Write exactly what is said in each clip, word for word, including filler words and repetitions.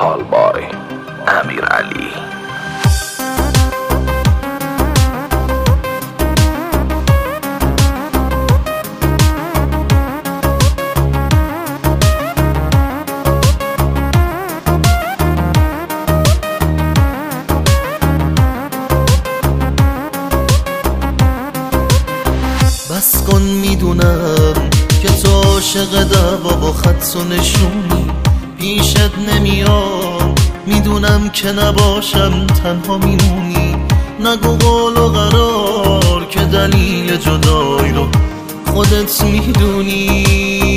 کالبای امیرعلی. بس کن میدونم که تو عاشق دعوا و خط و نشونی، پیشت نمیام میدونم که نباشم تنها میمونی. نگو قول و قرار که دلیل جدایی رو خودت میدونی.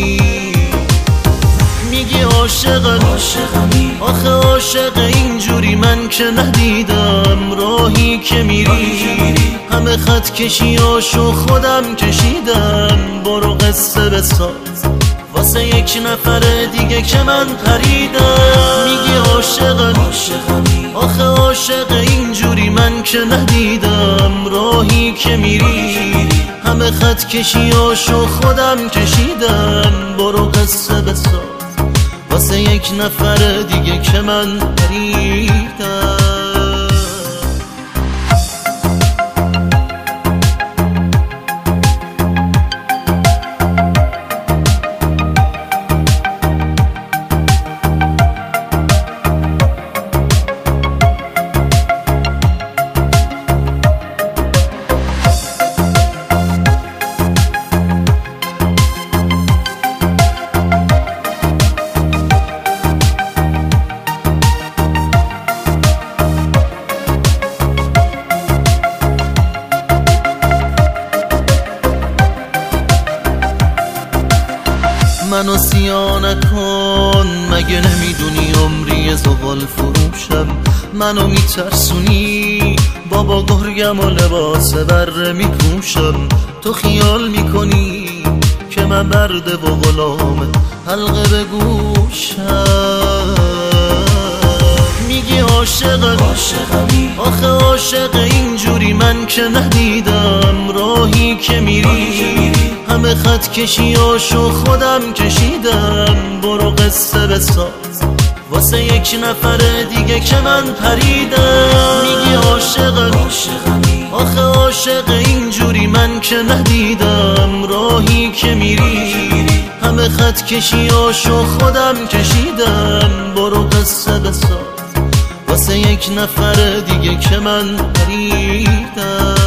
میگی عاشقمی، آخه عاشق اینجوری من که ندیدم. راهی که میری همه خط کشیاشو خودم کشیدم. برو قصه بساز واسه یک نفر دیگه که من پریدم. میگی عاشقمی، آخه عاشق اینجوری من که ندیدم. راهی که میری همه خط کشیاشو خودم کشیدم. برو قصه بساز واسه یک نفر دیگه که من پریدم. منو سیاه نکن، مگه نمیدونی عمری زغال فروشم. منو میترسونی، بابا گرگم و لباس بره میپوشم. تو خیال میکنی که من برده و غلام حلقه به گوشم. میگی عاشقمی، آخه عاشق اینجوری من که ندیدم. راهی که میری همه خط کشیاشو خودم کشیدم. برو قصه بساز واسه یک نفر دیگه که من پریدم. میگی عاشقمی، آخه عاشق اینجوری من که ندیدم. راهی که میری همه خط کشیاشو خودم کشیدم. برو قصه بساز واسه یک نفر دیگه که من پریدم.